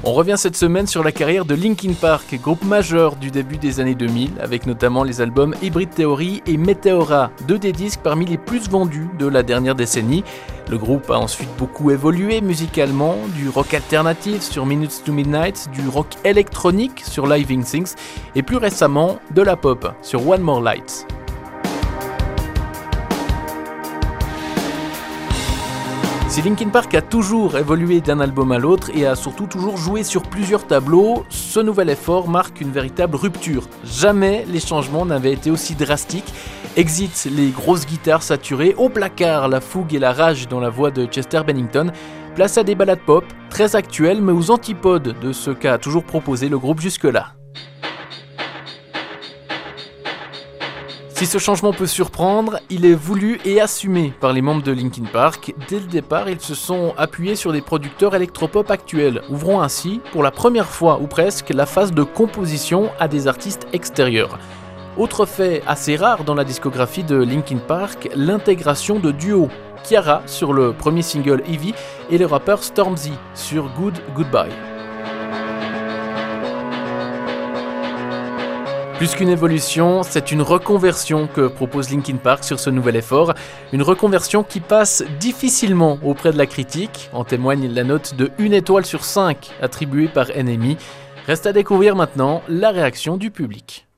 On revient cette semaine sur la carrière de Linkin Park, groupe majeur du début des années 2000, avec notamment les albums Hybrid Theory et Meteora, deux des disques parmi les plus vendus de la dernière décennie. Le groupe a ensuite beaucoup évolué musicalement, du rock alternatif sur Minutes to Midnight, du rock électronique sur Living Things, et plus récemment de la pop sur One More Light. Si Linkin Park a toujours évolué d'un album à l'autre et a surtout toujours joué sur plusieurs tableaux, ce nouvel effort marque une véritable rupture. Jamais les changements n'avaient été aussi drastiques. Exit les grosses guitares saturées, au placard la fougue et la rage dans la voix de Chester Bennington, place à des ballades pop, très actuelles mais aux antipodes de ce qu'a toujours proposé le groupe jusque-là. Si ce changement peut surprendre, il est voulu et assumé par les membres de Linkin Park. Dès le départ, ils se sont appuyés sur des producteurs électropop actuels, ouvrant ainsi, pour la première fois ou presque, la phase de composition à des artistes extérieurs. Autre fait assez rare dans la discographie de Linkin Park, l'intégration de duos. Ciara sur le premier single Heavy et le rappeur Stormzy sur Good Goodbye. Plus qu'une évolution, c'est une reconversion que propose Linkin Park sur ce nouvel effort. Une reconversion qui passe difficilement auprès de la critique, en témoigne la note de 1 étoile sur 5 attribuée par NME. Reste à découvrir maintenant la réaction du public.